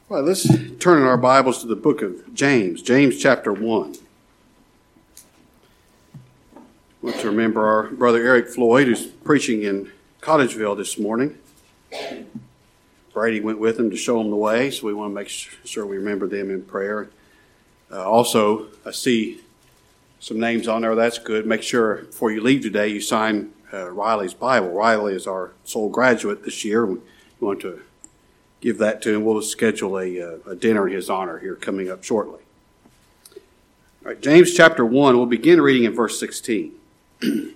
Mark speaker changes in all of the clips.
Speaker 1: Well, let's turn in our Bibles to the book of James, James chapter 1. I want to remember our brother Eric Floyd, who's preaching in Cottageville this morning. Brady went with him to show him the way, so we want to make sure we remember them in prayer. Also, I see some names on there. That's good. Make sure before you leave today you sign Riley's Bible. Riley is our sole graduate this year. We want to give that to him. We'll schedule a dinner in his honor here coming up shortly. All right, James chapter 1, we'll begin reading in verse 16. Do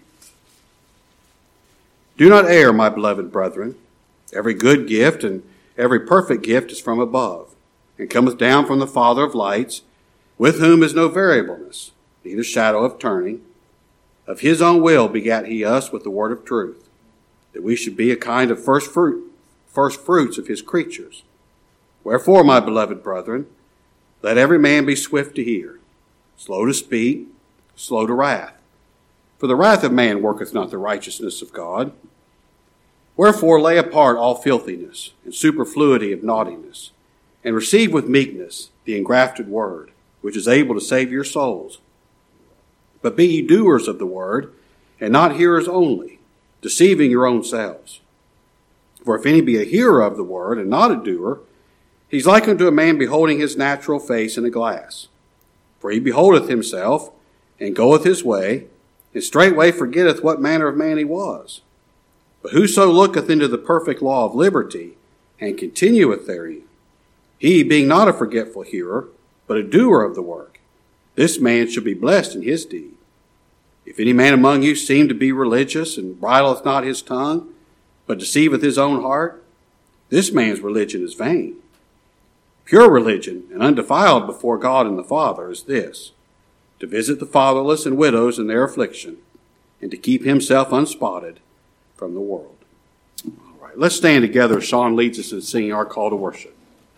Speaker 1: not err, my beloved brethren. Every good gift and every perfect gift is from above, and cometh down from the Father of lights, with whom is no variableness, neither shadow of turning. Of his own will begat he us with the word of truth, that we should be a kind of first fruits of his creatures. Wherefore, my beloved brethren, let every man be swift to hear, slow to speak, slow to wrath. For the wrath of man worketh not the righteousness of God. Wherefore lay apart all filthiness and superfluity of naughtiness, and receive with meekness the engrafted word, which is able to save your souls. But be ye doers of the word, and not hearers only, deceiving your own selves. For if any be a hearer of the word, and not a doer, he's like unto a man beholding his natural face in a glass. For he beholdeth himself, and goeth his way, and straightway forgetteth what manner of man he was. But whoso looketh into the perfect law of liberty, and continueth therein, he being not a forgetful hearer, but a doer of the work, this man shall be blessed in his deed. If any man among you seem to be religious, and bridleth not his tongue, but deceiveth his own heart, this man's religion is vain. Pure religion and undefiled before God and the Father is this, to visit the fatherless and widows in their affliction, and to keep himself unspotted from the world. All right, let's stand together as Sean leads us in singing our call to worship.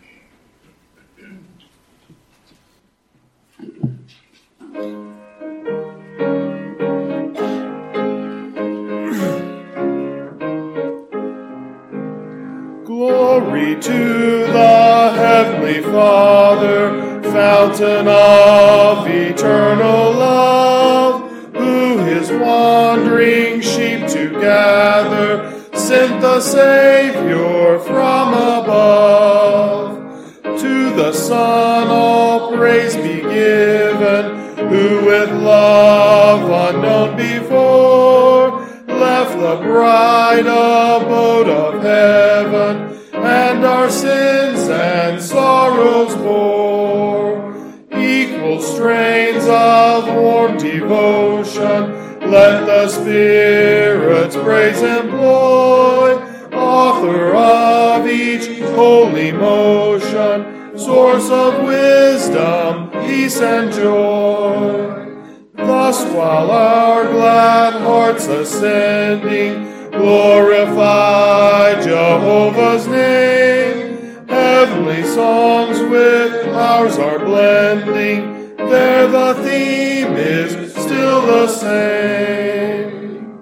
Speaker 2: Glory to the Heavenly Father, fountain of eternal love, who his wandering sheep to gather sent the Savior from above. To the Son all praise be given, who with love unknown before left the bright abode of heaven, and our sins and sorrows bore. Equal strains of warm devotion, let the Spirit's praise employ. Author of each holy motion, source of wisdom, peace, and joy. Thus while our glad hearts ascending glorify Jehovah's name, heavenly songs with ours are blending, there the theme is still the same.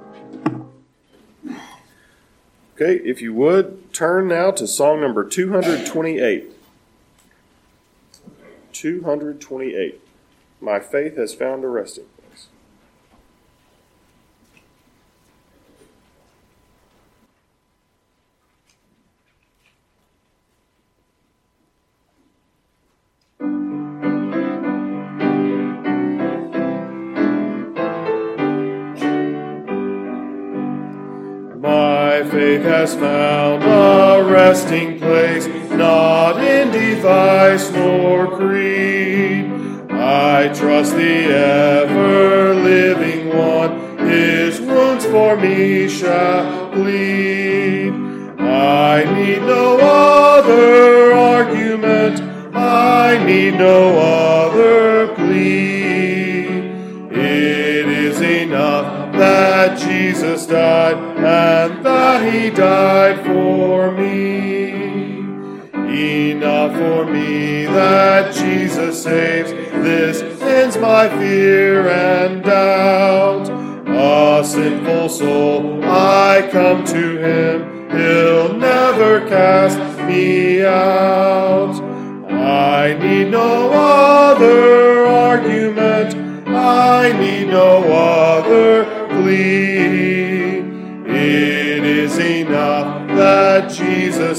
Speaker 2: Okay, if you would, turn now to song number 228. 228. My faith has found a resting place. My faith has found a resting place, not in device nor creed. I trust the ever-living one, his wounds for me shall bleed. I need no other argument, I need no other plea. It is enough that Jesus died, and that he died for me. Enough for me that Jesus saves, this ends my fear and doubt. A sinful soul, I come to him, he'll never cast me out.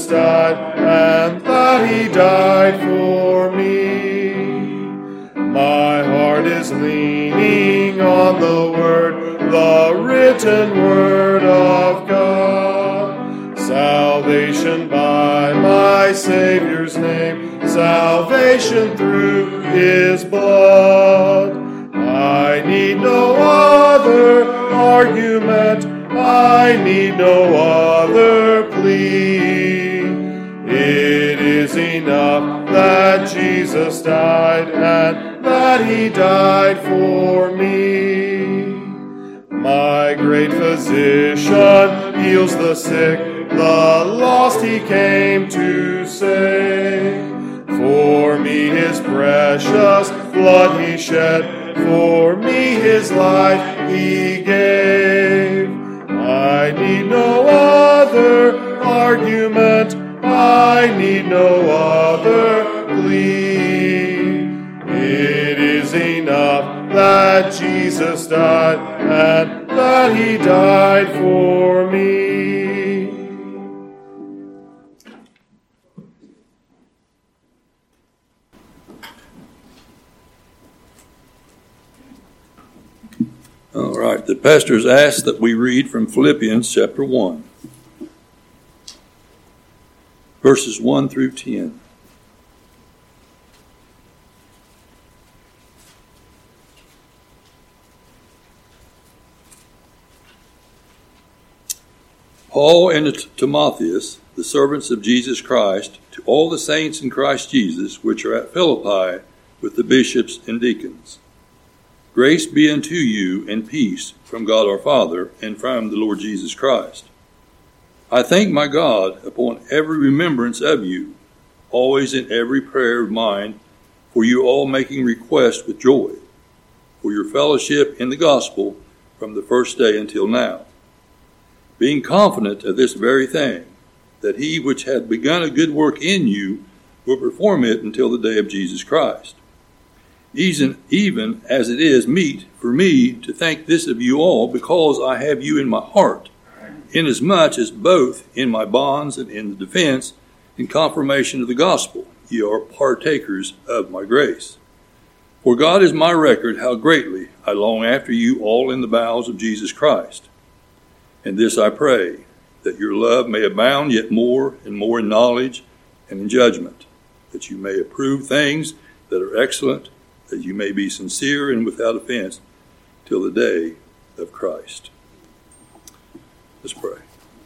Speaker 2: Jesus died, and that he died for me. My heart is leaning on the word, the written word of God. Salvation by my Savior's name, salvation through his blood. I need no other argument, I need no other plea. It is enough that Jesus died and that he died for me. My great physician heals the sick, the lost he came to save. For me his precious blood he shed, for me his life he gave. I need no other argument, I need no other plea. It is enough that Jesus died and that he died for me.
Speaker 3: All right, the pastors asked that we read from Philippians chapter 1, verses 1 through 10. Paul and Timotheus, the servants of Jesus Christ, to all the saints in Christ Jesus, which are at Philippi, with the bishops and deacons. Grace be unto you and peace from God our Father and from the Lord Jesus Christ. I thank my God upon every remembrance of you, always in every prayer of mine, for you all making request with joy, for your fellowship in the gospel from the first day until now, being confident of this very thing, that he which hath begun a good work in you will perform it until the day of Jesus Christ. Even as it is meet for me to think this of you all, because I have you in my heart, inasmuch as both in my bonds and in the defense and confirmation of the gospel ye are partakers of my grace. For God is my record how greatly I long after you all in the bowels of Jesus Christ. And this I pray, that your love may abound yet more and more in knowledge and in judgment, that you may approve things that are excellent, that you may be sincere and without offense till the day of Christ. Let's pray.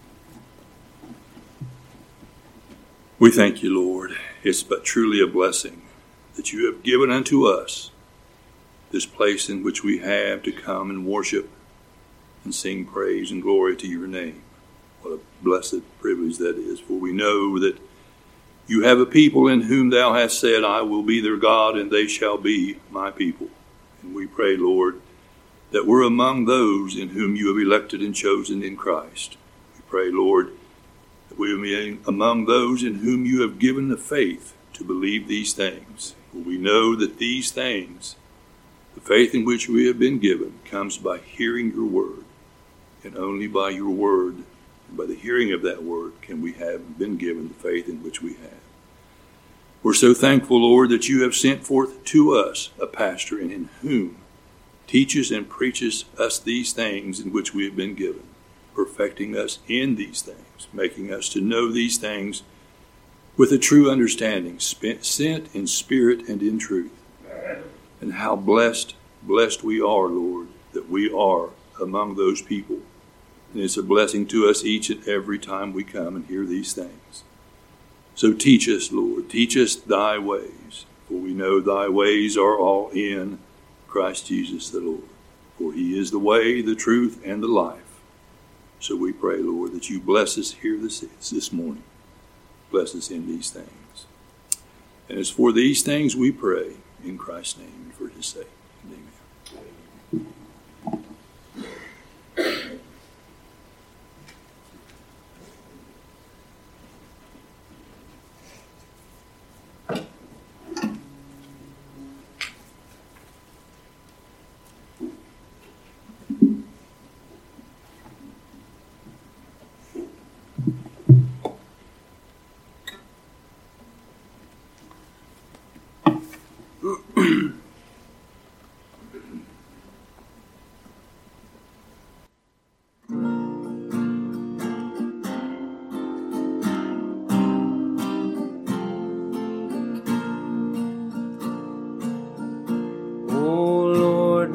Speaker 3: We thank you, Lord. It's but truly a blessing that you have given unto us this place in which we have to come and worship and sing praise and glory to your name. What a blessed privilege that is, for we know that you have a people in whom thou hast said, I will be their God, and they shall be my people. And we pray, Lord, that we're among those in whom you have elected and chosen in Christ. We pray, Lord, that we will be among those in whom you have given the faith to believe these things. For we know that these things, the faith in which we have been given, comes by hearing your word. And only by your word, and by the hearing of that word, can we have been given the faith in which we have. We're so thankful, Lord, that you have sent forth to us a pastor, and in whom teaches and preaches us these things in which we have been given, perfecting us in these things, making us to know these things with a true understanding, sent in spirit and in truth. And how blessed we are, Lord, that we are among those people. And it's a blessing to us each and every time we come and hear these things. So teach us, Lord, teach us thy ways, for we know thy ways are all in Christ Jesus the Lord. For he is the way, the truth, and the life. So we pray, Lord, that you bless us here this morning. Bless us in these things. And it's for these things we pray in Christ's name and for his sake. Amen.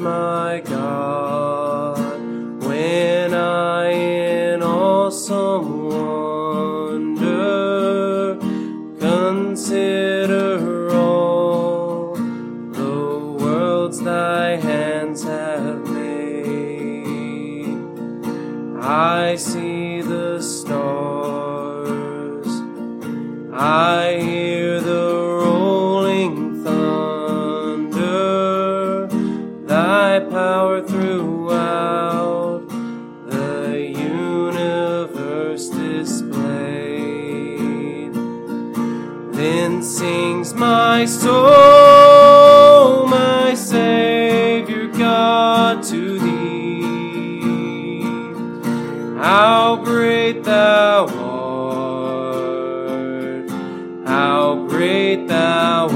Speaker 4: my God, when I in awesome wonder consider all the worlds thy hands have made. I see the stars, I hear the rolling thunder, thy power throughout the universe displayed. Then sings my soul, my Savior God, to thee. How great thou art, how great thou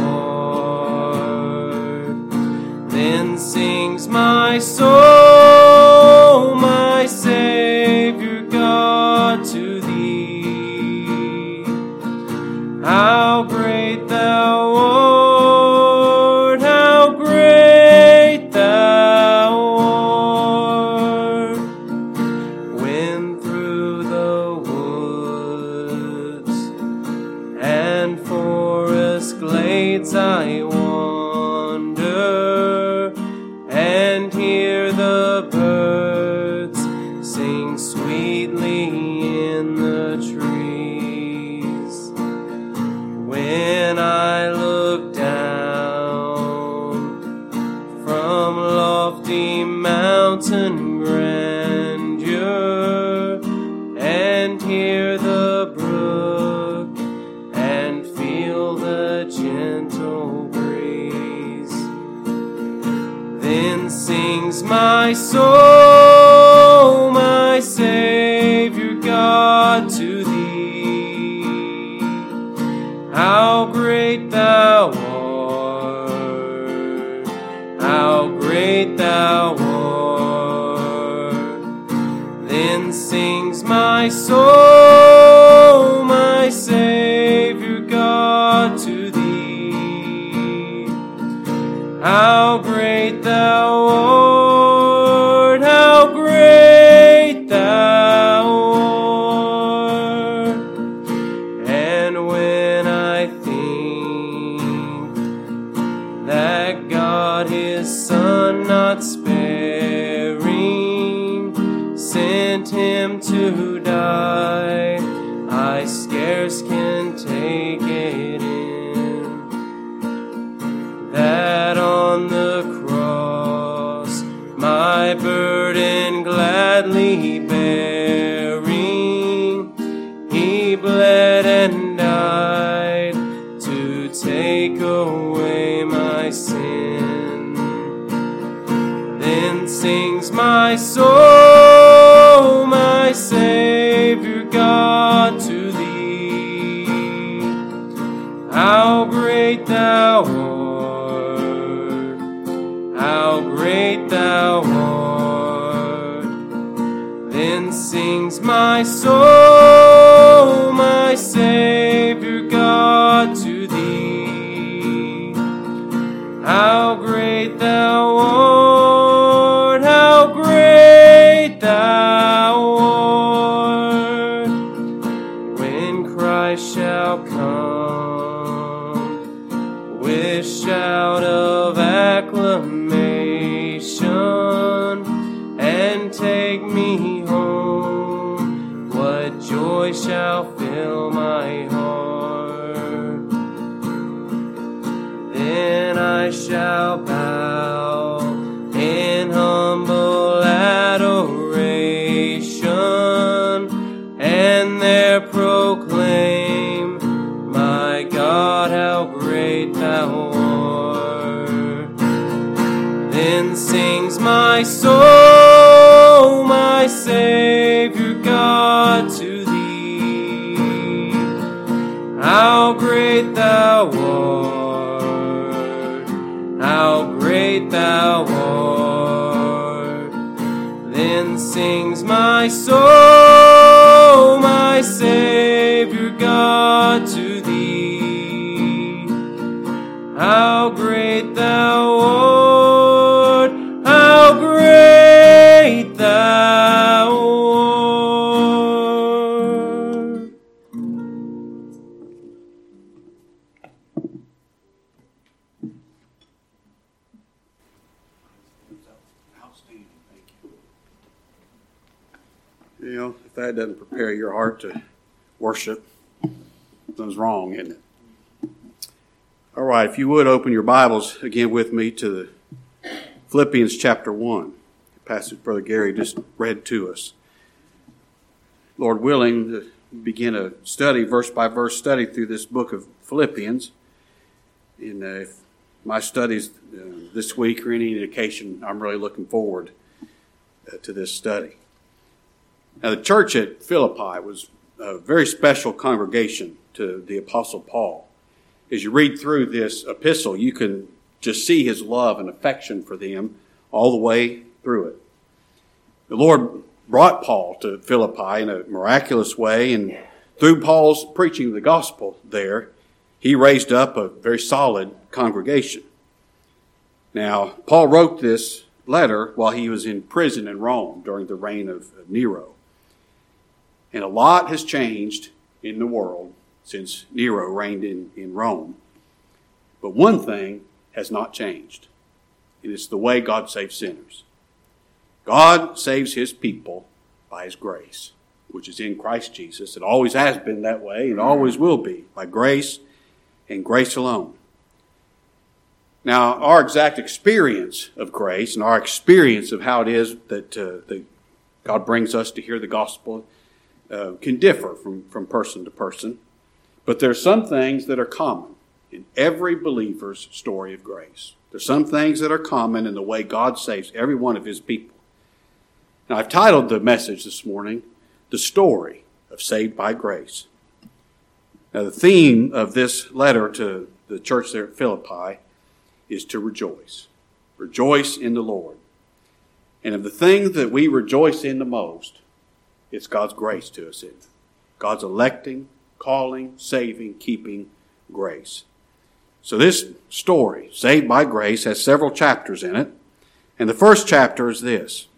Speaker 4: art. Then sings my soul, my Savior God, to thee. How great thou art, how great thou art. When through the woods and forest glades I wander and hear the birds sing sweetly in the trees, when I look down from lofty mountain grandeur and hear the brook and feel the gentle breeze, then sings my soul, my Savior God, to thee. How great thou art, how great thou art. Then sings my soul, my Savior God, to thee. How great thou art, how great thou art. And when I think that God his Son not sparing sent him to die, I scarce can take it in, that on the cross my burden gladly bearing, he bled and died to take away my sin. Then sings my soul, my Savior God, to thee. How great thou art, how great thou art. Then sings my soul, my Savior God, to thee. How great thou art, how great thou art. When Christ shall come with shout of acclamation and take me home, what joy shall fill my heart. Then I shall bow in humble adoration and there proclaim, my God, how great thou art. Then sings my soul, my Savior God, to thee. How great thou art, how great thou art. Then sings my soul, my Savior God, to thee. How great thou art, how
Speaker 1: Well, if that doesn't prepare your heart to worship, something's wrong, isn't it? All right, if you would open your Bibles again with me to the Philippians chapter 1, the passage Brother Gary just read to us. Lord willing, to begin a study, verse by verse study through this book of Philippians. And if my studies this week or any indication, I'm really looking forward to this study. Now, the church at Philippi was a very special congregation to the Apostle Paul. As you read through this epistle, you can just see his love and affection for them all the way through it. The Lord brought Paul to Philippi in a miraculous way, and through Paul's preaching the gospel there, he raised up a very solid congregation. Now, Paul wrote this letter while he was in prison in Rome during the reign of Nero. And a lot has changed in the world since Nero reigned in Rome. But one thing has not changed, and it's the way God saves sinners. God saves his people by his grace, which is in Christ Jesus. It always has been that way and always will be, by grace and grace alone. Now, our exact experience of grace and our experience of how it is that God brings us to hear the gospel can differ from person to person. But there are some things that are common in every believer's story of grace. There's some things that are common in the way God saves every one of his people. Now, I've titled the message this morning, The Story of Saved by Grace. Now, the theme of this letter to the church there at Philippi is to rejoice. Rejoice in the Lord. And of the thing that we rejoice in the most, it's God's grace to us, isn't it? God's electing, calling, saving, keeping grace. So this story, Saved by Grace, has several chapters in it. And the first chapter is this.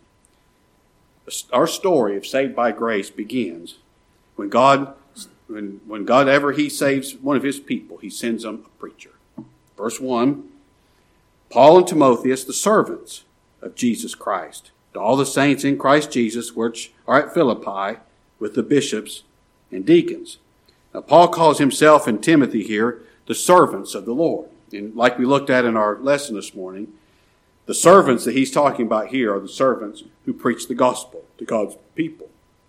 Speaker 1: Our story of Saved by Grace begins when God ever he saves one of his people, he sends them a preacher. Verse 1, Paul and Timotheus, the servants of Jesus Christ, to all the saints in Christ Jesus which are at Philippi with the bishops and deacons. Now, Paul calls himself and Timothy here the servants of the Lord. And like we looked at in our lesson this morning, the servants that he's talking about here are the servants who preach the gospel to God's people.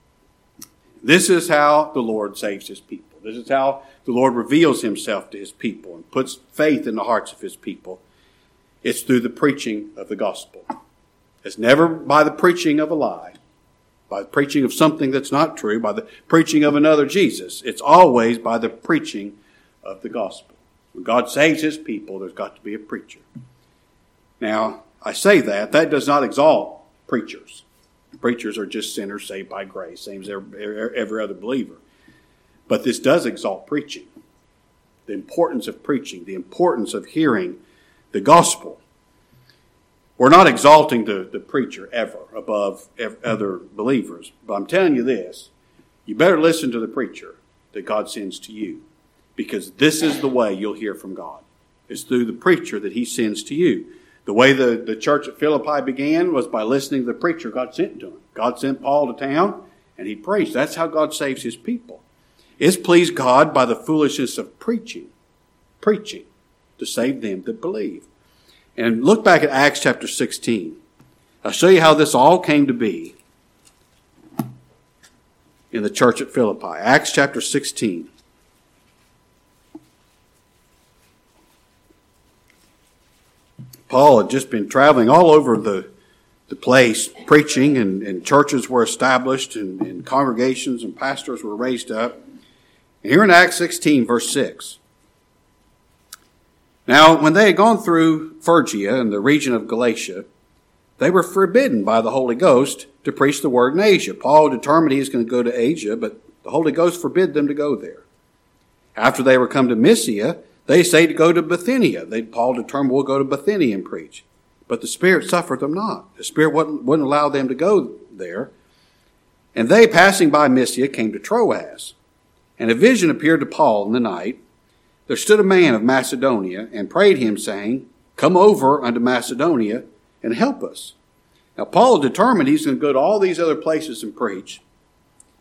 Speaker 1: This is how the Lord saves his people. This is how the Lord reveals himself to his people and puts faith in the hearts of his people. It's through the preaching of the gospel. It's never by the preaching of a lie, by the preaching of something that's not true, by the preaching of another Jesus. It's always by the preaching of the gospel. When God saves his people, there's got to be a preacher. Now, I say that does not exalt preachers. Preachers are just sinners saved by grace, same as every other believer. But this does exalt preaching. The importance of preaching, the importance of hearing the gospel. We're not exalting the preacher ever above other believers. But I'm telling you this, you better listen to the preacher that God sends to you. Because this is the way you'll hear from God. It's through the preacher that he sends to you. The way the church at Philippi began was by listening to the preacher God sent to him. God sent Paul to town, and he preached. That's how God saves his people. It's pleased God by the foolishness of preaching to save them that believe. And look back at Acts chapter 16. I'll show you how this all came to be in the church at Philippi. Acts chapter 16. Paul had just been traveling all over the place, preaching, and churches were established, and congregations and pastors were raised up. And here in Acts 16, verse 6. Now, when they had gone through Phrygia and the region of Galatia, they were forbidden by the Holy Ghost to preach the word in Asia. Paul determined he was going to go to Asia, but the Holy Ghost forbid them to go there. After they were come to Mysia, they say to go to Bithynia. Paul determined, we'll go to Bithynia and preach. But the Spirit suffered them not. The Spirit wouldn't allow them to go there. And they, passing by Mysia, came to Troas. And a vision appeared to Paul in the night. There stood a man of Macedonia and prayed him, saying, Come over unto Macedonia and help us. Now, Paul determined he's going to go to all these other places and preach.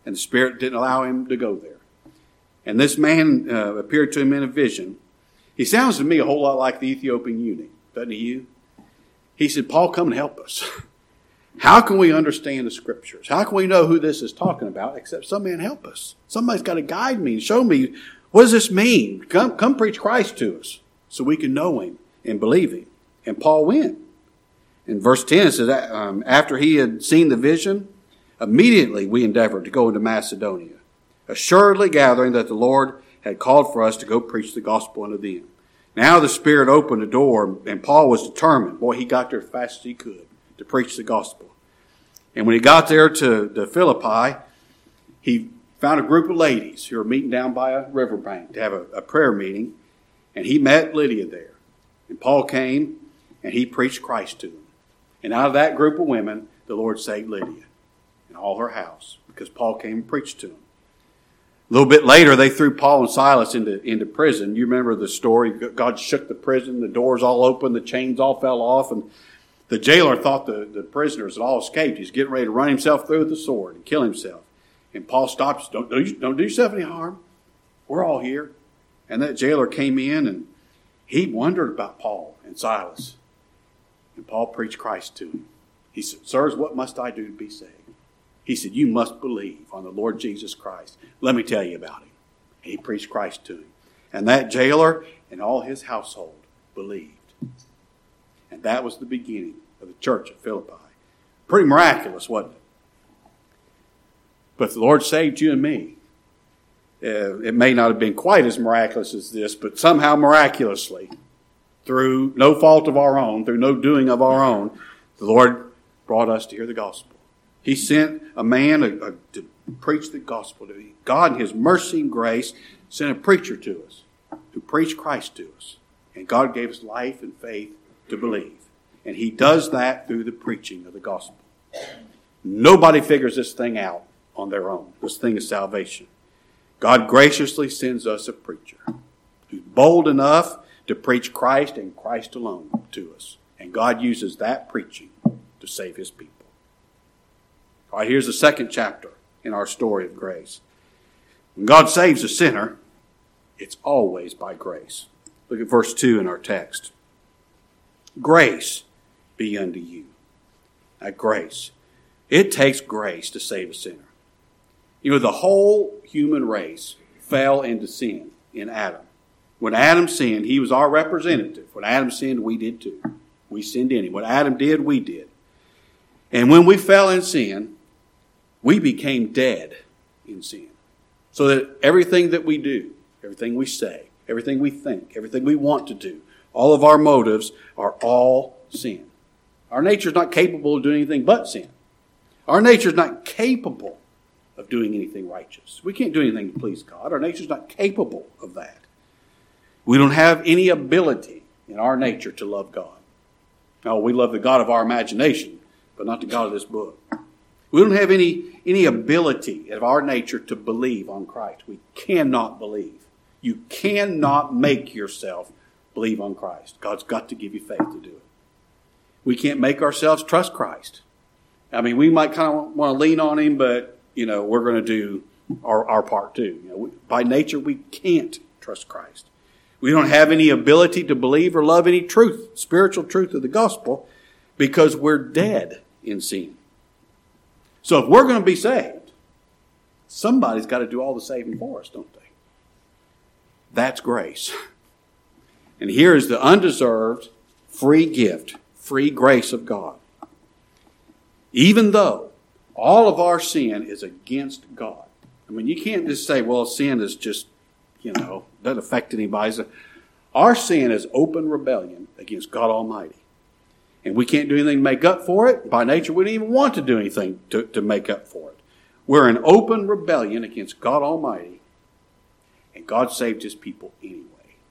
Speaker 1: and the Spirit didn't allow him to go there. And this man appeared to him in a vision. He sounds to me a whole lot like the Ethiopian eunuch, doesn't he? He said, Paul, come and help us. How can we understand the Scriptures? How can we know who this is talking about except some man help us? Somebody's got to guide me and show me, what does this mean? Come preach Christ to us so we can know him and believe him. And Paul went. In verse 10 it says, after he had seen the vision, immediately we endeavored to go into Macedonia, assuredly gathering that the Lord had called for us to go preach the gospel unto them. Now the Spirit opened the door, and Paul was determined. Boy, he got there as fast as he could to preach the gospel. And when he got there to Philippi, he found a group of ladies who were meeting down by a riverbank to have a prayer meeting. And he met Lydia there. And Paul came, and he preached Christ to them. And out of that group of women, the Lord saved Lydia and all her house, because Paul came and preached to them. A little bit later, they threw Paul and Silas into prison. You remember the story. God shook the prison. The doors all opened. The chains all fell off. And the jailer thought the prisoners had all escaped. He's getting ready to run himself through with the sword and kill himself. And Paul stops. Don't do yourself any harm. We're all here. And that jailer came in, and he wondered about Paul and Silas. And Paul preached Christ to him. He said, sirs, what must I do to be saved? He said, you must believe on the Lord Jesus Christ. Let me tell you about him. And he preached Christ to him. And that jailer and all his household believed. And that was the beginning of the church at Philippi. Pretty miraculous, wasn't it? But the Lord saved you and me. It may not have been quite as miraculous as this, but somehow miraculously, through no fault of our own, through no doing of our own, the Lord brought us to hear the gospel. He sent a man to preach the gospel to me. God, in his mercy and grace, sent a preacher to us who preached Christ to us. And God gave us life and faith to believe. And he does that through the preaching of the gospel. Nobody figures this thing out on their own. This thing is salvation. God graciously sends us a preacher who's bold enough to preach Christ and Christ alone to us. And God uses that preaching to save his people. All right, here's the second chapter in our story of grace. When God saves a sinner, it's always by grace. Look at verse 2 in our text. Grace be unto you. Now, grace. It takes grace to save a sinner. You know, the whole human race fell into sin in Adam. When Adam sinned, he was our representative. When Adam sinned, we did too. We sinned in him. What Adam did, we did. And when we fell in sin, we became dead in sin. So that everything that we do, everything we say, everything we think, everything we want to do, all of our motives are all sin. Our nature is not capable of doing anything but sin. Our nature is not capable of doing anything righteous. We can't do anything to please God. Our nature is not capable of that. We don't have any ability in our nature to love God. Now, we love the God of our imagination, but not the God of this book. We don't have any ability of our nature to believe on Christ. We cannot believe. You cannot make yourself believe on Christ. God's got to give you faith to do it. We can't make ourselves trust Christ. I mean, we might kind of want to lean on him, but, we're going to do our part too. By nature, we can't trust Christ. We don't have any ability to believe or love any truth, spiritual truth of the gospel, because we're dead in sin. So if we're going to be saved, somebody's got to do all the saving for us, don't they? That's grace. And here is the undeserved free gift, free grace of God. Even though all of our sin is against God. I mean, you can't just say, well, sin is just, doesn't affect anybody. Our sin is open rebellion against God Almighty. And we can't do anything to make up for it. By nature, we don't even want to do anything to make up for it. We're in open rebellion against God Almighty. And God saved his people anyway.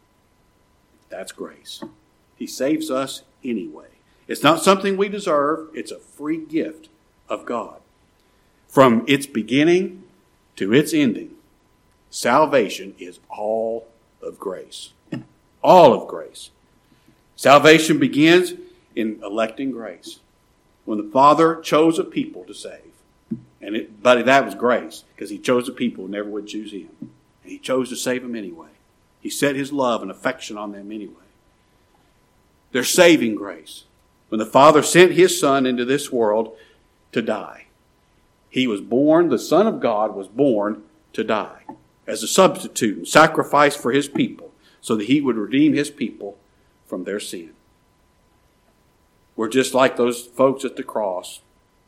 Speaker 1: That's grace. He saves us anyway. It's not something we deserve. It's a free gift of God. From its beginning to its ending, salvation is all of grace. All of grace. Salvation begins in electing grace. When the Father chose a people to save, But that was grace, because he chose the people who never would choose him. And he chose to save them anyway. He set his love and affection on them anyway. Their saving grace. When the Father sent his Son into this world to die, he was born, the Son of God was born to die as a substitute and sacrifice for his people so that he would redeem his people from their sin. We're just like those folks at the cross,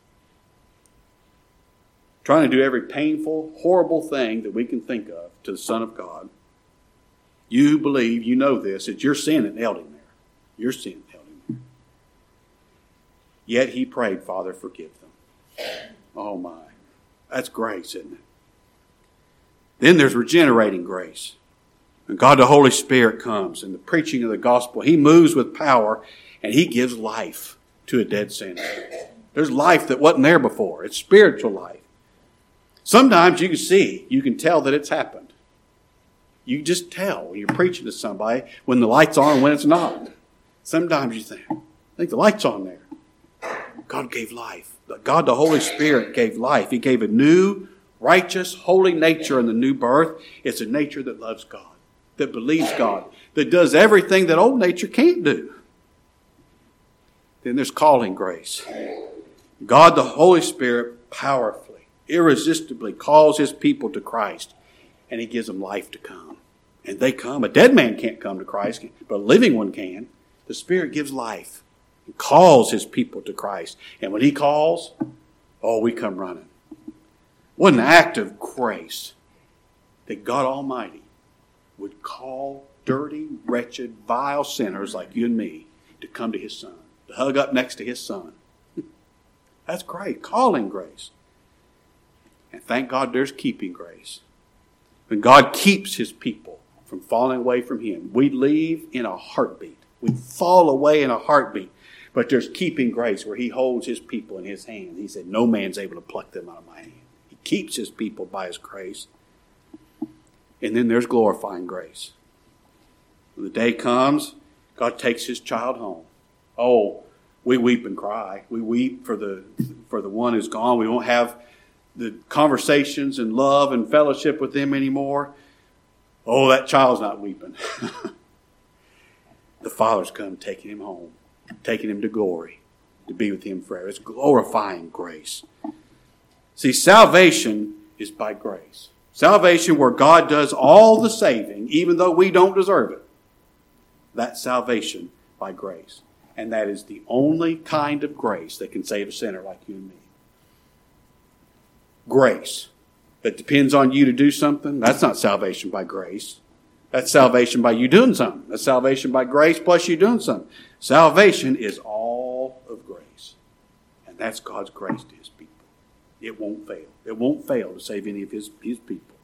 Speaker 1: trying to do every painful, horrible thing that we can think of to the Son of God. You who believe, you know this. It's your sin that held him there. Your sin held him there. Yet he prayed, Father, forgive them. Oh my. That's grace, isn't it? Then there's regenerating grace. When God the Holy Spirit comes and the preaching of the gospel, he moves with power and he gives life to a dead sinner. There's life that wasn't there before. It's spiritual life. Sometimes you can tell that it's happened. You can just tell when you're preaching to somebody when the light's on and when it's not. Sometimes you think, I think the light's on there. God gave life. God, the Holy Spirit, gave life. He gave a new, righteous, holy nature in the new birth. It's a nature that loves God, that believes God, that does everything that old nature can't do. Then there's calling grace. God, the Holy Spirit, powerfully, irresistibly calls his people to Christ, and he gives them life to come. And they come. A dead man can't come to Christ, but a living one can. The Spirit gives life and calls his people to Christ. And when he calls, we come running. What an act of grace that God Almighty would call dirty, wretched, vile sinners like you and me to come to his Son, to hug up next to his Son. That's great. Calling grace. And thank God there's keeping grace. When God keeps his people from falling away from him, we leave in a heartbeat. We fall away in a heartbeat. But there's keeping grace where he holds his people in his hand. He said, no man's able to pluck them out of my hand. He keeps his people by his grace. And then there's glorifying grace. When the day comes, God takes his child home. Oh, we weep and cry. We weep for the one who's gone. We won't have the conversations and love and fellowship with them anymore. Oh, that child's not weeping. The Father's come taking him home, taking him to glory, to be with him forever. It's glorifying grace. See, salvation is by grace. Salvation where God does all the saving, even though we don't deserve it. That's salvation by grace. And that is the only kind of grace that can save a sinner like you and me. Grace that depends on you to do something, that's not salvation by grace. That's salvation by you doing something. That's salvation by grace plus you doing something. Salvation is all of grace. And that's God's grace to his people. It won't fail. It won't fail to save any of his people.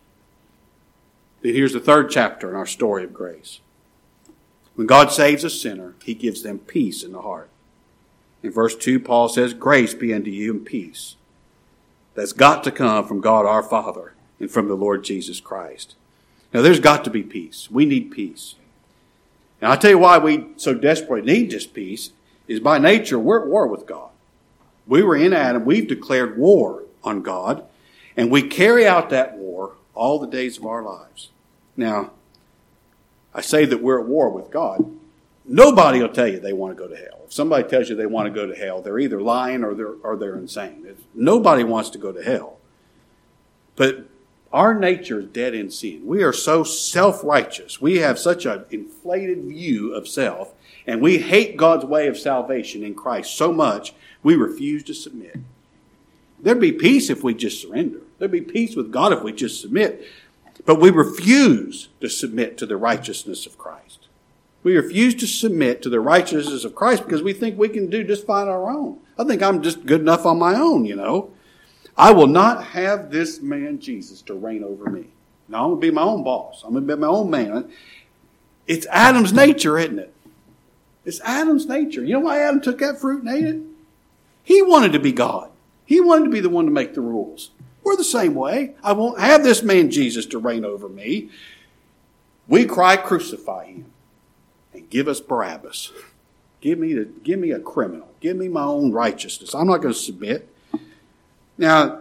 Speaker 1: Then here's the third chapter in our story of grace. When God saves a sinner, he gives them peace in the heart. In verse 2, Paul says, grace be unto you and peace. That's got to come from God our Father and from the Lord Jesus Christ. Now, there's got to be peace. We need peace. And I'll tell you why we so desperately need this peace is by nature, we're at war with God. We were in Adam. We've declared war on God. And we carry out that war all the days of our lives. Now, I say that we're at war with God. Nobody will tell you they want to go to hell. If somebody tells you they want to go to hell, they're either lying or they're insane. Nobody wants to go to hell. But our nature is dead in sin. We are so self-righteous. We have such an inflated view of self, and we hate God's way of salvation in Christ so much, we refuse to submit. There'd be peace if we just surrender. There'd be peace with God if we just submit. But we refuse to submit to the righteousness of Christ. We refuse to submit to the righteousness of Christ because we think we can do just fine on our own. I think I'm just good enough on my own, you know. I will not have this man Jesus to reign over me. No, I'm going to be my own boss. I'm going to be my own man. It's Adam's nature, isn't it? It's Adam's nature. You know why Adam took that fruit and ate it? He wanted to be God. He wanted to be the one to make the rules. We're the same way. I won't have this man Jesus to reign over me. We cry, crucify him. And give us Barabbas. Give me a criminal. Give me my own righteousness. I'm not going to submit. Now,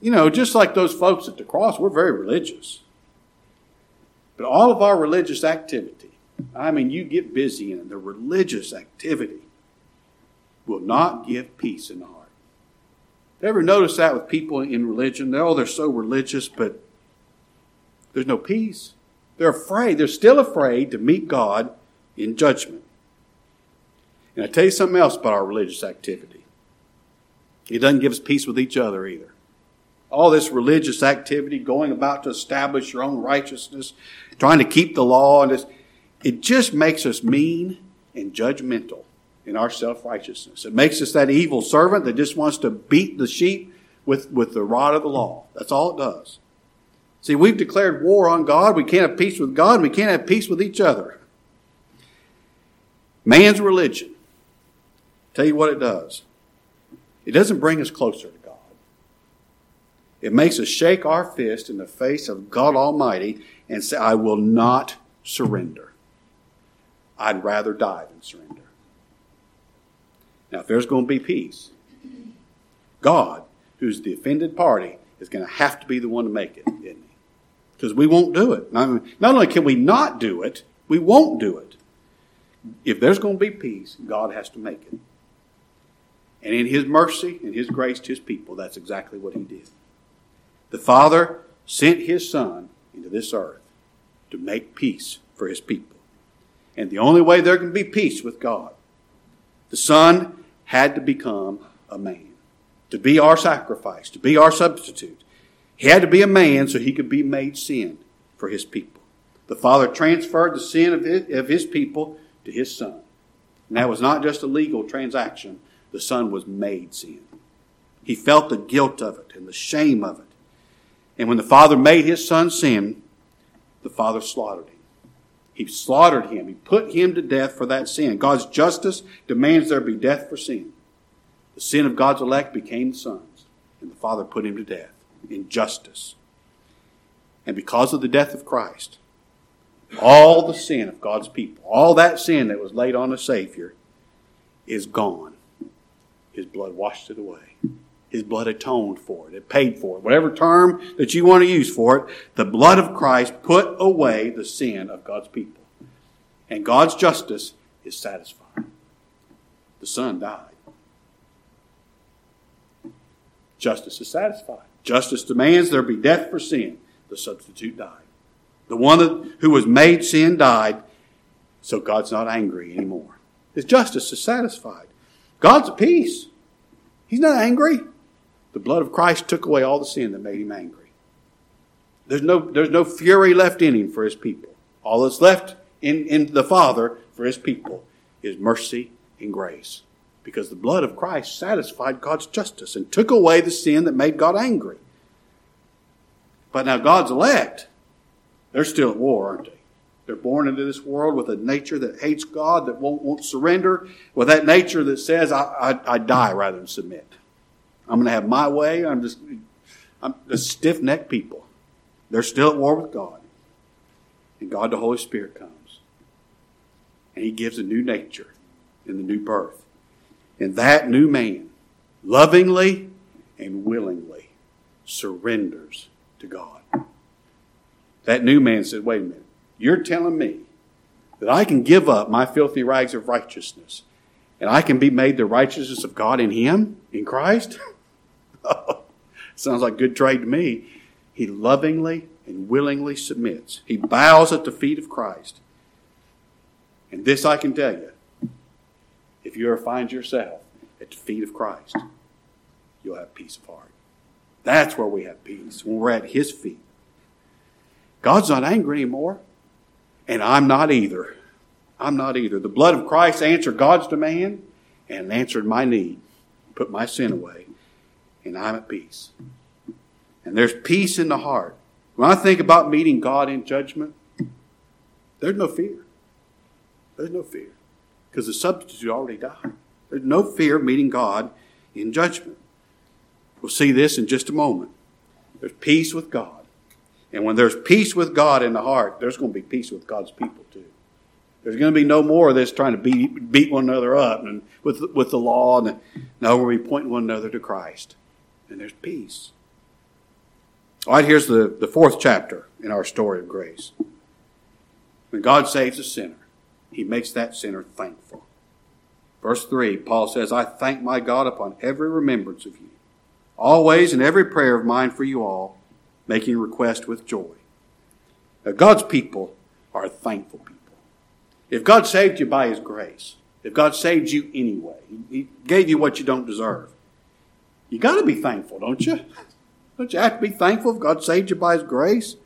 Speaker 1: just like those folks at the cross, we're very religious. But all of our religious activity, you get busy in it, the religious activity will not give peace in the heart. Ever notice that with people in religion? They're so religious, but there's no peace. They're afraid. They're still afraid to meet God in judgment. And I tell you something else about our religious activity. It doesn't give us peace with each other either. All this religious activity, going about to establish your own righteousness, trying to keep the law, it just makes us mean and judgmental in our self-righteousness. It makes us that evil servant that just wants to beat the sheep with the rod of the law. That's all it does. See, we've declared war on God. We can't have peace with God. We can't have peace with each other. Man's religion, tell you what it does. It doesn't bring us closer to God. It makes us shake our fist in the face of God Almighty and say, I will not surrender. I'd rather die than surrender. Now, if there's going to be peace, God, who's the offended party, is going to have to be the one to make it, isn't he? Because we won't do it. Not only can we not do it, we won't do it. If there's going to be peace, God has to make it. And in his mercy and his grace to his people, that's exactly what he did. The Father sent his Son into this earth to make peace for his people. And the only way there can be peace with God, the Son had to become a man, to be our sacrifice, to be our substitute. He had to be a man so he could be made sin for his people. The Father transferred the sin of his people to his Son. And that was not just a legal transaction. The Son was made sin. He felt the guilt of it and the shame of it. And when the Father made his Son sin, the Father slaughtered him. He slaughtered him. He put him to death for that sin. God's justice demands there be death for sin. The sin of God's elect became the Son's, and the Father put him to death in justice. And because of the death of Christ, all the sin of God's people, all that sin that was laid on the Savior, is gone. His blood washed it away. His blood atoned for it. It paid for it. Whatever term that you want to use for it, the blood of Christ put away the sin of God's people. And God's justice is satisfied. The Son died. Justice is satisfied. Justice demands there be death for sin. The substitute died. The one who was made sin died, so God's not angry anymore. His justice is satisfied. God's at peace. He's not angry. The blood of Christ took away all the sin that made him angry. There's no fury left in him for his people. All that's left in the Father for his people is mercy and grace. Because the blood of Christ satisfied God's justice and took away the sin that made God angry. But now God's elect, they're still at war, aren't they? They're born into this world with a nature that hates God, that won't surrender, with that nature that says, I die rather than submit. I'm going to have my way. I'm a stiff-necked people. They're still at war with God. And God, the Holy Spirit, comes. And he gives a new nature in the new birth. And that new man, lovingly and willingly, surrenders to God. That new man said, wait a minute. You're telling me that I can give up my filthy rags of righteousness and I can be made the righteousness of God in him, in Christ? Sounds like good trade to me. He lovingly and willingly submits. He bows at the feet of Christ. And this I can tell you. If you ever find yourself at the feet of Christ, you'll have peace of heart. That's where we have peace, when we're at his feet. God's not angry anymore. And I'm not either. I'm not either. The blood of Christ answered God's demand and answered my need. Put my sin away. And I'm at peace. And there's peace in the heart. When I think about meeting God in judgment, there's no fear. There's no fear. Because the substitute already died. There's no fear of meeting God in judgment. We'll see this in just a moment. There's peace with God. And when there's peace with God in the heart, there's going to be peace with God's people too. There's going to be no more of this trying to beat one another up and with the law. No, we'll be pointing one another to Christ. And there's peace. All right, here's the fourth chapter in our story of grace. When God saves a sinner, he makes that sinner thankful. Verse 3, Paul says, I thank my God upon every remembrance of you, always in every prayer of mine for you all, making request with joy. Now, God's people are thankful people. If God saved you by his grace, if God saved you anyway, he gave you what you don't deserve, you got to be thankful, don't you? Don't you have to be thankful if God saved you by his grace?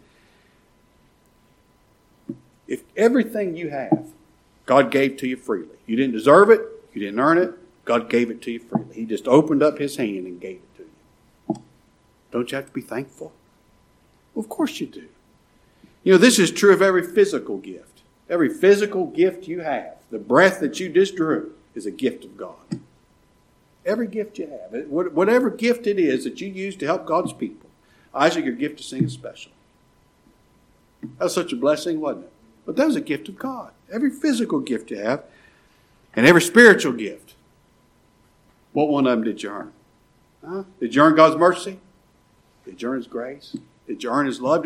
Speaker 1: If everything you have, God gave to you freely. You didn't deserve it. You didn't earn it. God gave it to you freely. He just opened up his hand and gave it to you. Don't you have to be thankful? Well, of course you do. You know, this is true of every physical gift. Every physical gift you have, the breath that you just drew, is a gift of God. Every gift you have, whatever gift it is that you use to help God's people. Isaac, your gift to sing is special. That was such a blessing, wasn't it? But that was a gift of God. Every physical gift you have, and every spiritual gift. What one of them did you earn? Huh? Did you earn God's mercy? Did you earn his grace? Did you earn his love?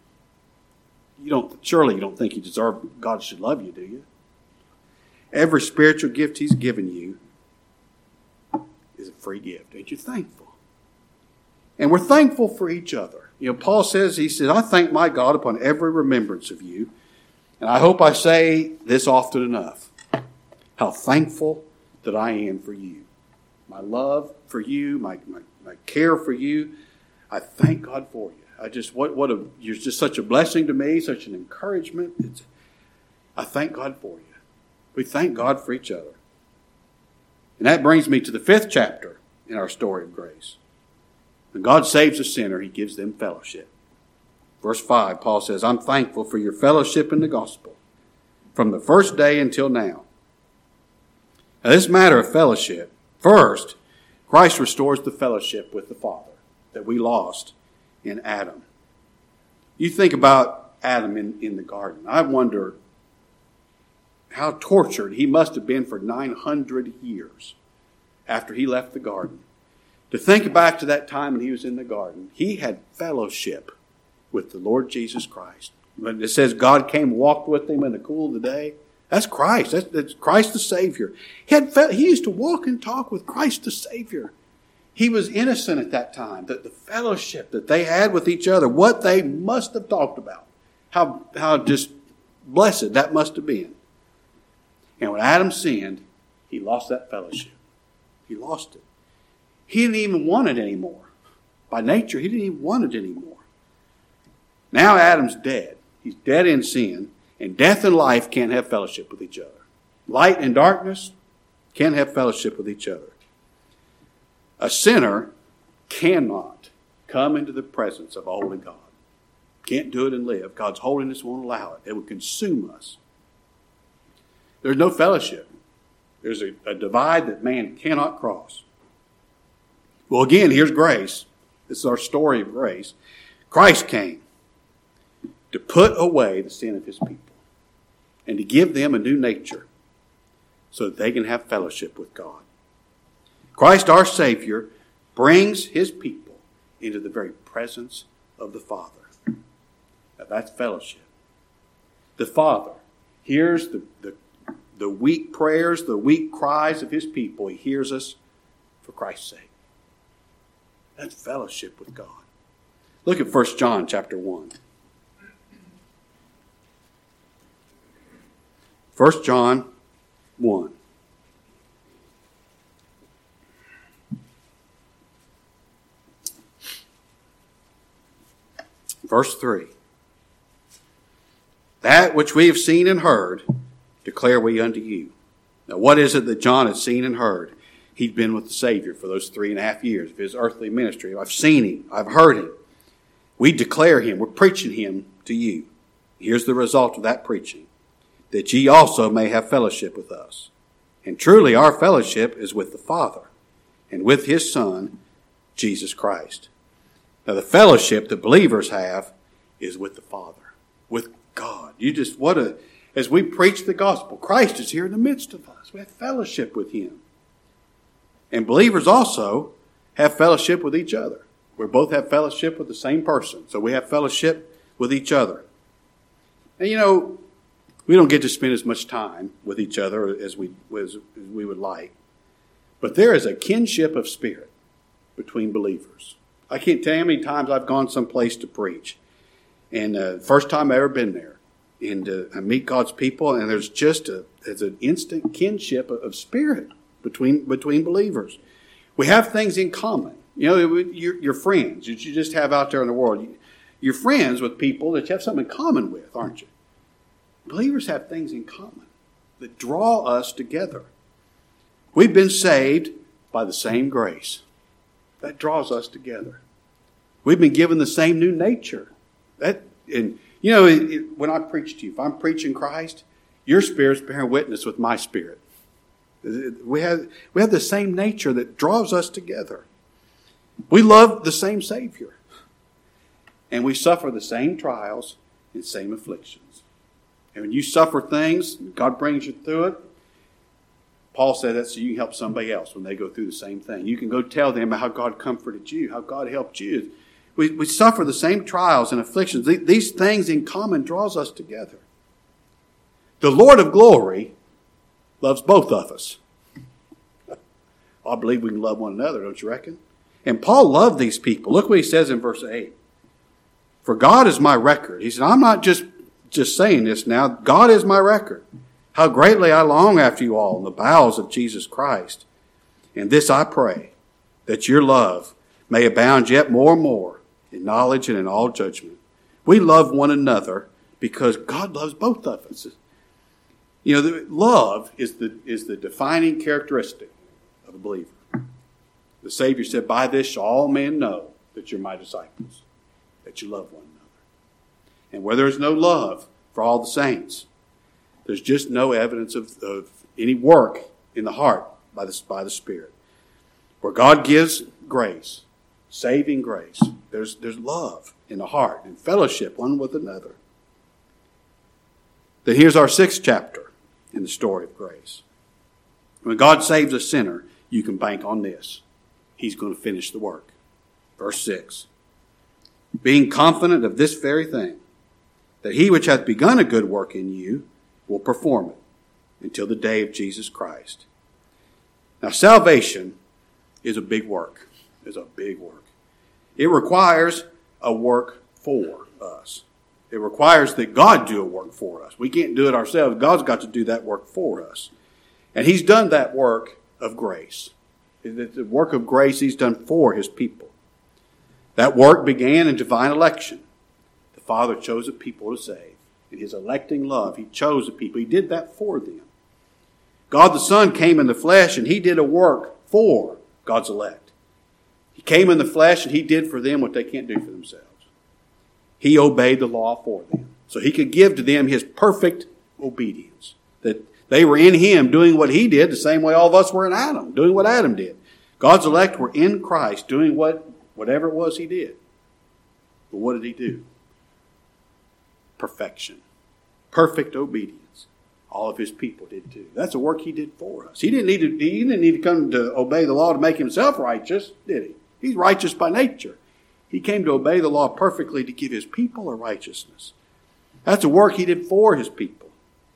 Speaker 1: Surely you don't think you deserve God should love you, do you? Every spiritual gift he's given you is a free gift. Ain't you thankful? And we're thankful for each other. You know, Paul says, I thank my God upon every remembrance of you. And I hope I say this often enough. How thankful that I am for you. My love for you, my care for you. I thank God for you. You're just such a blessing to me, such an encouragement. I thank God for you. We thank God for each other. And that brings me to the fifth chapter in our story of grace. When God saves a sinner, he gives them fellowship. Verse 5, Paul says, I'm thankful for your fellowship in the gospel from the first day until now. Now, this matter of fellowship, first, Christ restores the fellowship with the Father that we lost in Adam. You think about Adam in the garden. I wonder how tortured he must have been for 900 years after he left the garden. To think back to that time when he was in the garden, he had fellowship with the Lord Jesus Christ. When it says God came and walked with him in the cool of the day, that's Christ. That's Christ the Savior. He used to walk and talk with Christ the Savior. He was innocent at that time. The fellowship that they had with each other, what they must have talked about, how just blessed that must have been. And when Adam sinned, he lost that fellowship. He lost it. He didn't even want it anymore. By nature, he didn't even want it anymore. Now Adam's dead. He's dead in sin. And death and life can't have fellowship with each other. Light and darkness can't have fellowship with each other. A sinner cannot come into the presence of a holy God. Can't do it and live. God's holiness won't allow it. It would consume us. There's no fellowship. There's a divide that man cannot cross. Well, again, here's grace. This is our story of grace. Christ came to put away the sin of his people and to give them a new nature so that they can have fellowship with God. Christ, our Savior, brings his people into the very presence of the Father. Now, that's fellowship. The Father hears the weak prayers, the weak cries of his people. He hears us for Christ's sake. That's fellowship with God. Look at 1 John chapter 1. 1 John 1. Verse 3. That which we have seen and heard, declare we unto you. Now, what is it that John had seen and heard? He'd been with the Savior for those 3.5 years of his earthly ministry. I've seen him. I've heard him. We declare him. We're preaching him to you. Here's the result of that preaching. That ye also may have fellowship with us. And truly our fellowship is with the Father and with his Son, Jesus Christ. Now the fellowship that believers have is with the Father, with God. As we preach the gospel, Christ is here in the midst of us. We have fellowship with him. And believers also have fellowship with each other. We both have fellowship with the same person, so we have fellowship with each other. And we don't get to spend as much time with each other as we would like. But there is a kinship of spirit between believers. I can't tell you how many times I've gone someplace to preach. And first time I've ever been there. And I meet God's people, and there's just there's an instant kinship of spirit between believers. We have things in common. You're friends that you just have out there in the world. You're friends with people that you have something in common with, aren't you? Believers have things in common that draw us together. We've been saved by the same grace. That draws us together. We've been given the same new nature. When I preach to you, if I'm preaching Christ, your spirit's bearing witness with my spirit. We have the same nature that draws us together. We love the same Savior. And we suffer the same trials and same afflictions. And when you suffer things, God brings you through it. Paul said that so you can help somebody else when they go through the same thing. You can go tell them how God comforted you, how God helped you. We suffer the same trials and afflictions. These things in common draws us together. The Lord of glory loves both of us. I believe we can love one another, don't you reckon? And Paul loved these people. Look what he says in verse 8. For God is my record. He said, I'm not just saying this now. God is my record. How greatly I long after you all in the bowels of Jesus Christ. And this I pray, that your love may abound yet more and more in knowledge and in all judgment. We love one another because God loves both of us. Love is the defining characteristic of a believer. The Savior said, by this shall all men know that you're my disciples, that you love one another. And where there's no love for all the saints, there's just no evidence of any work in the heart by the Spirit. Where God gives grace, saving grace, there's love in the heart and fellowship one with another. Then here's our 6th chapter in the story of grace. When God saves a sinner, you can bank on this. He's going to finish the work. Verse 6. Being confident of this very thing, that he which hath begun a good work in you will perform it until the day of Jesus Christ. Now, salvation is a big work. It's a big work. It requires a work for us. It requires that God do a work for us. We can't do it ourselves. God's got to do that work for us. And he's done that work of grace. The work of grace he's done for his people. That work began in divine election. The Father chose a people to save. In his electing love, he chose a people. He did that for them. God the Son came in the flesh and he did a work for God's elect. He came in the flesh and he did for them what they can't do for themselves. He obeyed the law for them. So he could give to them his perfect obedience. That they were in him doing what he did the same way all of us were in Adam, doing what Adam did. God's elect were in Christ doing whatever it was he did. But what did he do? Perfection. Perfect obedience. All of his people did too. That's the work he did for us. He didn't need to come to obey the law to make himself righteous, did he? He's righteous by nature. He came to obey the law perfectly to give his people a righteousness. That's a work he did for his people.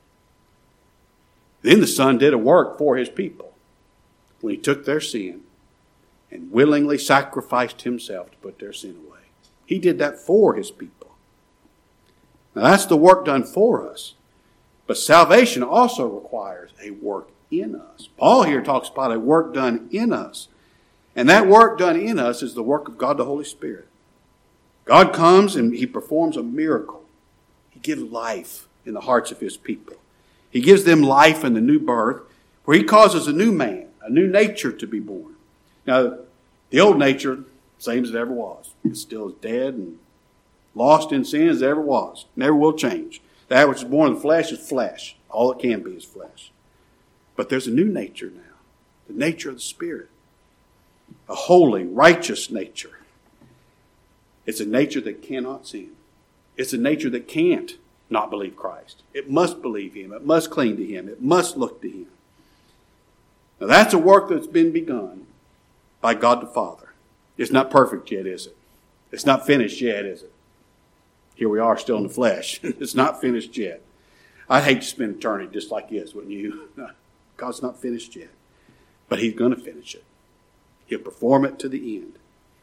Speaker 1: Then the Son did a work for his people when he took their sin and willingly sacrificed himself to put their sin away. He did that for his people. Now that's the work done for us. But salvation also requires a work in us. Paul here talks about a work done in us. And that work done in us is the work of God the Holy Spirit. God comes and he performs a miracle. He gives life in the hearts of his people. He gives them life in the new birth, where he causes a new man, a new nature to be born. Now, the old nature, same as it ever was. It's still as dead and lost in sin as it ever was. Never will change. That which is born of the flesh is flesh. All it can be is flesh. But there's a new nature now. The nature of the Spirit. A holy, righteous nature. It's a nature that cannot sin. It's a nature that can't not believe Christ. It must believe him. It must cling to him. It must look to him. Now that's a work that's been begun by God the Father. It's not perfect yet, is it? It's not finished yet, is it? Here we are still in the flesh. It's not finished yet. I'd hate to spend eternity just like this, wouldn't you? God's not finished yet. But He's going to finish it. He'll perform it to the end.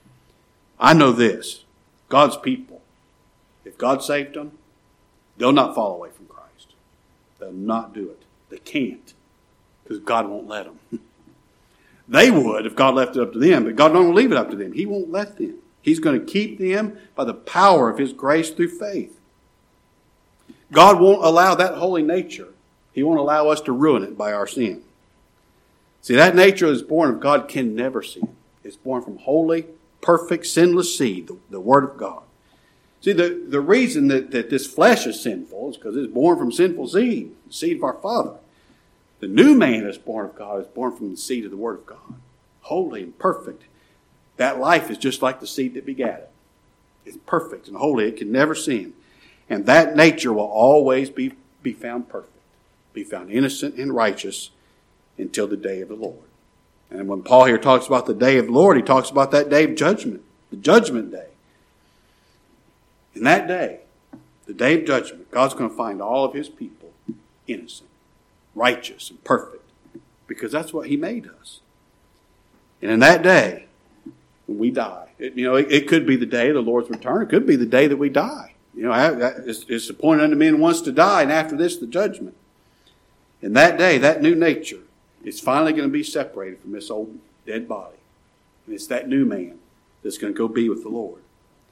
Speaker 1: I know this. God's people, if God saved them, they'll not fall away from Christ. They'll not do it. They can't. Because God won't let them. They would if God left it up to them, but God don't leave it up to them. He won't let them. He's going to keep them by the power of His grace through faith. God won't allow that holy nature. He won't allow us to ruin it by our sin. See, that nature that is born of God can never sin. It's born from holy, perfect, sinless seed, the Word of God. See, the reason that this flesh is sinful is because it's born from sinful seed, the seed of our father. The new man that's born of God is born from the seed of the Word of God, holy and perfect. That life is just like the seed that begat it. It's perfect and holy. It can never sin. And that nature will always be found perfect, be found innocent and righteous until the day of the Lord. And when Paul here talks about the day of the Lord, he talks about that day of judgment, the judgment day. In that day, the day of judgment, God's going to find all of His people innocent, righteous, and perfect, because that's what He made us. And in that day, when we die, it could be the day of the Lord's return. It could be the day that we die. It's appointed unto men once to die, and after this, the judgment. In that day, that new nature is finally going to be separated from this old dead body. And it's that new man that's going to go be with the Lord.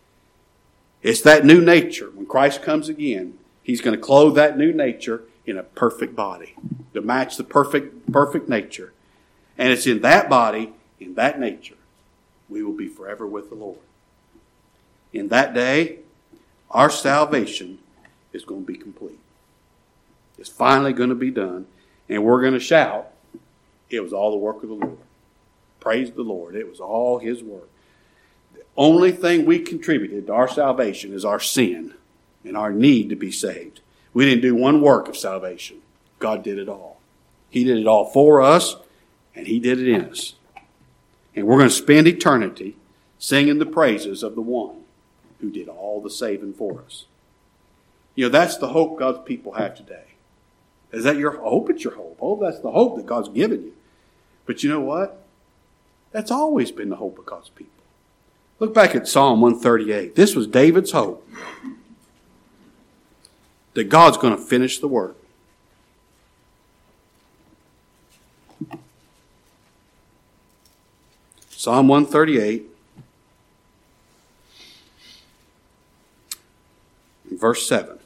Speaker 1: It's that new nature. When Christ comes again, He's going to clothe that new nature in a perfect body to match the perfect nature. And it's in that body, in that nature, we will be forever with the Lord. In that day, our salvation is going to be complete. It's finally going to be done. And we're going to shout, it was all the work of the Lord. Praise the Lord. It was all His work. The only thing we contributed to our salvation is our sin and our need to be saved. We didn't do one work of salvation. God did it all. He did it all for us, and He did it in us. And we're going to spend eternity singing the praises of the one who did all the saving for us. That's the hope God's people have today. Is that your hope? It's your hope. Oh, that's the hope that God's given you. But you know what? That's always been the hope of God's people. Look back at Psalm 138. This was David's hope. That God's going to finish the work. Psalm 138. Verse 7.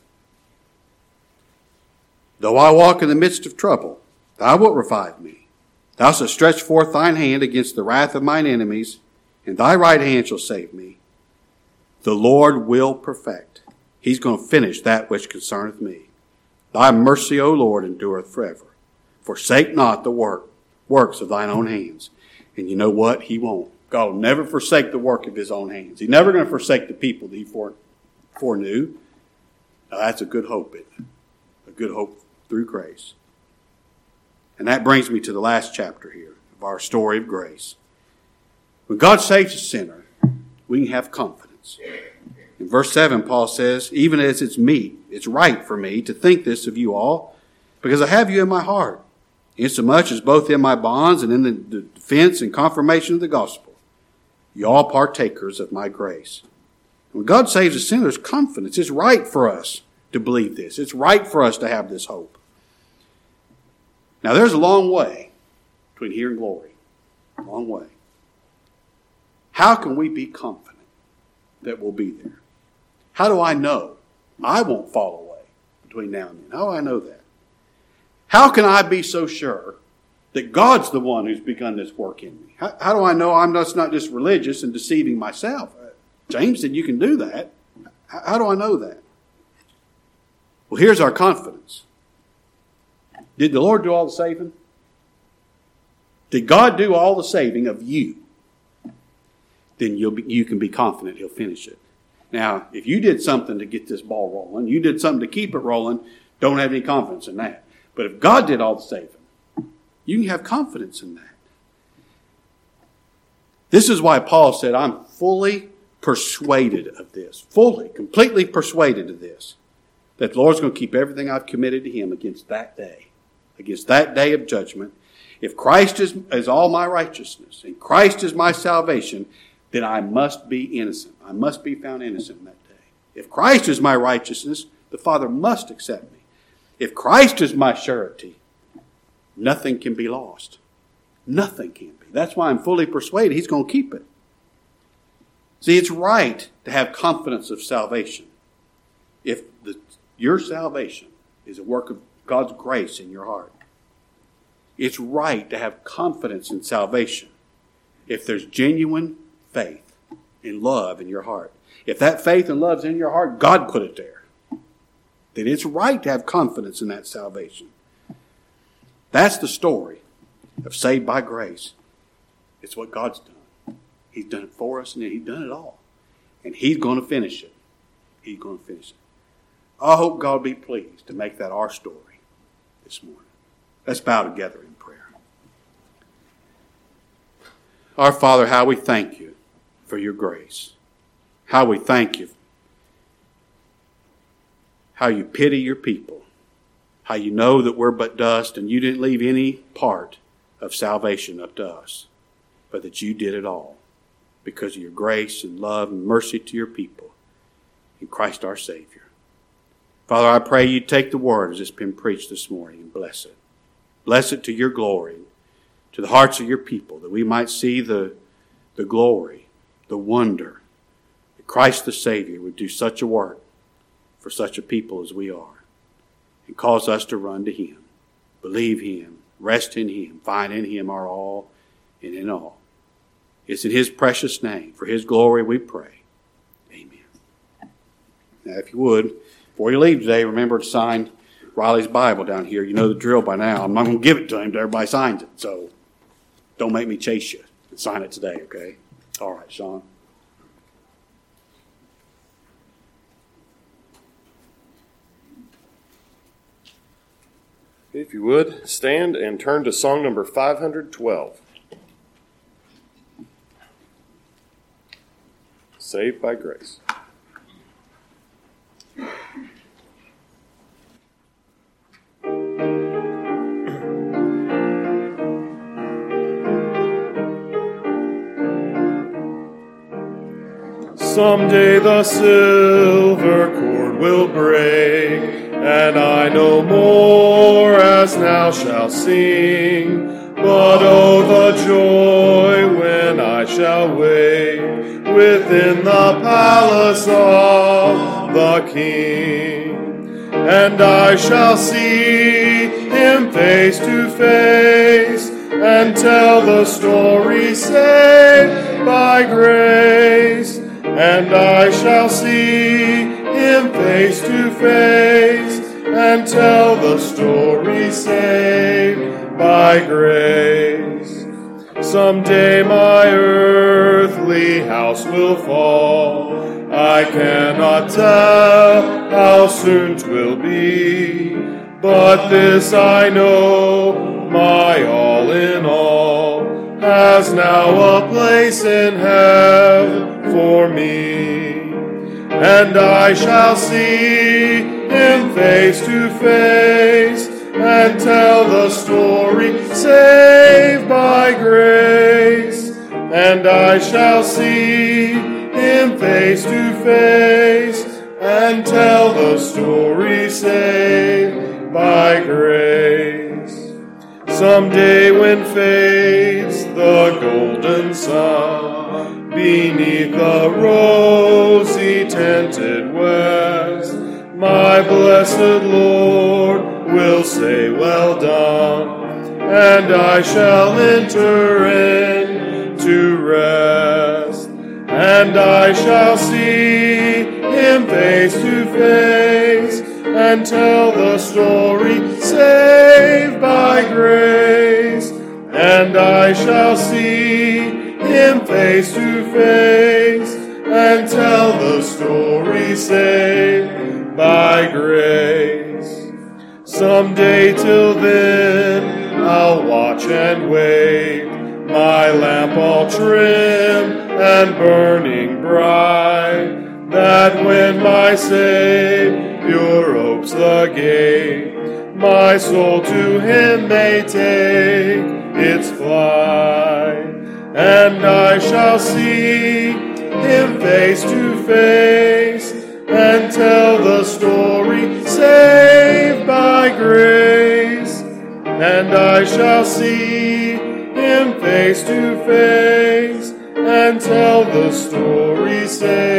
Speaker 1: Though I walk in the midst of trouble, Thou wilt revive me. Thou shalt stretch forth Thine hand against the wrath of mine enemies, and Thy right hand shall save me. The Lord will perfect. He's going to finish that which concerneth me. Thy mercy, O Lord, endureth forever. Forsake not the works of Thine own hands. And you know what? He won't. God will never forsake the work of His own hands. He's never going to forsake the people that He foreknew. Now that's a good hope, isn't it? A good hope through grace. And that brings me to the last chapter here of our story of grace. When God saves a sinner, we can have confidence. In verse 7, Paul says, even as it's right for me to think this of you all, because I have you in my heart, insomuch as both in my bonds and in the defense and confirmation of the gospel, you all partakers of my grace. When God saves a sinner, there's confidence. It's right for us to believe this. It's right for us to have this hope. Now, there's a long way between here and glory. A long way. How can we be confident that we'll be there? How do I know I won't fall away between now and then? How do I know that? How can I be so sure that God's the one who's begun this work in me? How do I know I'm not just religious and deceiving myself? James said you can do that. How do I know that? Well, here's our confidence. Did the Lord do all the saving? Did God do all the saving of you? Then you can be confident He'll finish it. Now, if you did something to get this ball rolling, you did something to keep it rolling, don't have any confidence in that. But if God did all the saving, you can have confidence in that. This is why Paul said, I'm fully persuaded of this. Fully, completely persuaded of this. That the Lord's going to keep everything I've committed to Him against that day of judgment. If Christ is all my righteousness, and Christ is my salvation, then I must be innocent. I must be found innocent in that day. If Christ is my righteousness, the Father must accept me. If Christ is my surety, nothing can be lost. Nothing can be. That's why I'm fully persuaded He's going to keep it. See, it's right to have confidence of salvation. If your salvation is a work of God's grace in your heart. It's right to have confidence in salvation if there's genuine faith and love in your heart. If that faith and love's in your heart, God put it there. Then it's right to have confidence in that salvation. That's the story of saved by grace. It's what God's done. He's done it for us, and He's done it all. And He's going to finish it. He's going to finish it. I hope God will be pleased to make that our story this morning. Let's bow together in prayer. Our Father, how we thank You for Your grace. How we thank You. How You pity Your people. How You know that we're but dust and You didn't leave any part of salvation up to us, but that You did it all because of Your grace and love and mercy to Your people in Christ our Savior. Father, I pray You take the word as it's been preached this morning and bless it. Bless it to Your glory, to the hearts of Your people, that we might see the glory, the wonder, that Christ the Savior would do such a work for such a people as we are, and cause us to run to Him, believe Him, rest in Him, find in Him our all and in all. It's in His precious name, for His glory we pray. Amen. Now, if you would, before you leave today, remember to sign Riley's Bible down here. You know the drill by now. I'm not going to give it to him till everybody signs it. So don't make me chase you and sign it today, okay? All right, Sean.
Speaker 2: If you would, stand and turn to song number 512. Saved by Grace. Someday the silver cord will break, and I no more as now shall sing. But oh, the joy when I shall wake within the palace of the King. And I shall see Him face to face, and tell the story saved by grace. And I shall see Him face to face, and tell the story saved by grace. Someday my earthly house will fall. I cannot tell how soon 'twill be, but this I know, my all in all has now a place in heaven for me. And I shall see Him face to face, and tell the story saved by grace. And I shall see Him face to face, and tell the story saved by grace. Someday when fades the golden sun beneath the rosy tinted west, my blessed Lord will say, well done, and I shall enter into rest. And I shall see Him face to face, and tell the story saved by grace. And I shall see Him face to face, and tell the story saved by grace. Someday till then I'll watch and wait my lamp all trim and burning bright, that when my Savior opes the gate, my soul to him may take its flight, and I shall see him face to face, and tell the story, saved by grace. And I shall see him face to face, and tell the story, saved